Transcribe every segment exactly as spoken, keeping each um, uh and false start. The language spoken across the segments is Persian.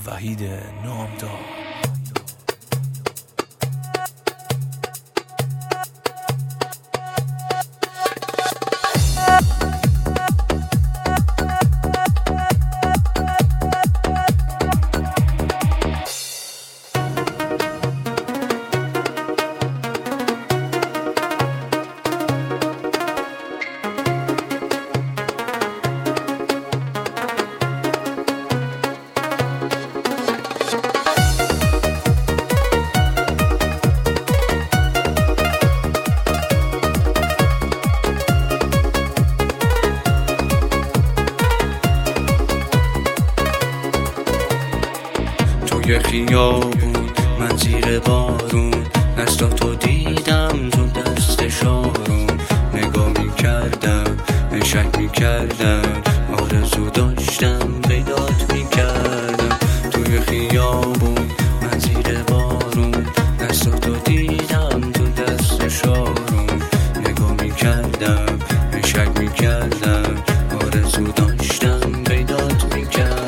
وحید نامدار. توی خیابون من زیر بارون دستاتو دیدم تو دست شارون، نگاه میکردم شک میکردم آرزو داشتم پیدات میکردم. توی خیابون من زیر بارون دستاتو دیدم تو دست شارون، نگاه میکردم شک میکردم آرزو داشتم پیدات میکردم.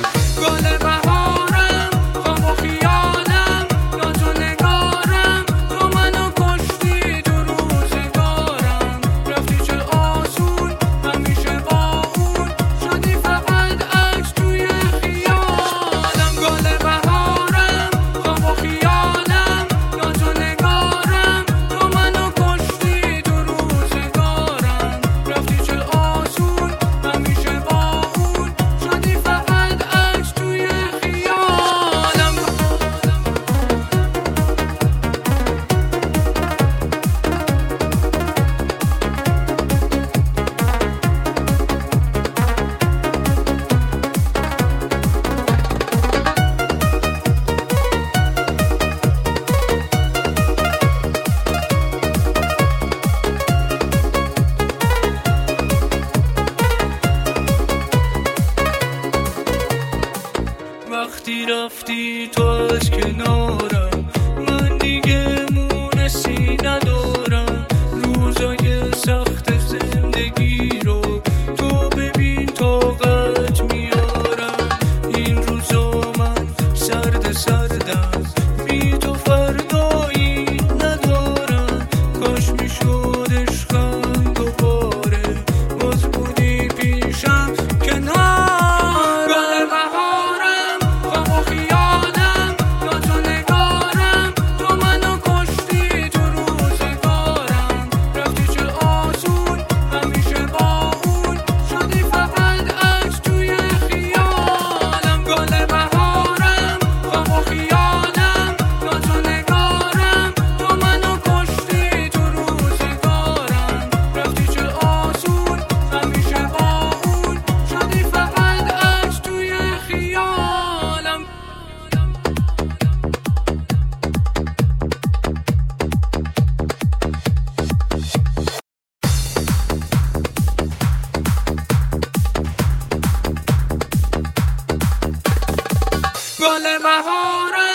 وقتی رفتی تو از کنارم من دیگه مونسی ندارم. روزای سخت زندگی رو تو ببین طاقت میارم. این روزا من سرد سردم بی تو فردایی ندارم. کاش میشد عشقم دوباره باز بودی پیشم کنار. گل بهارم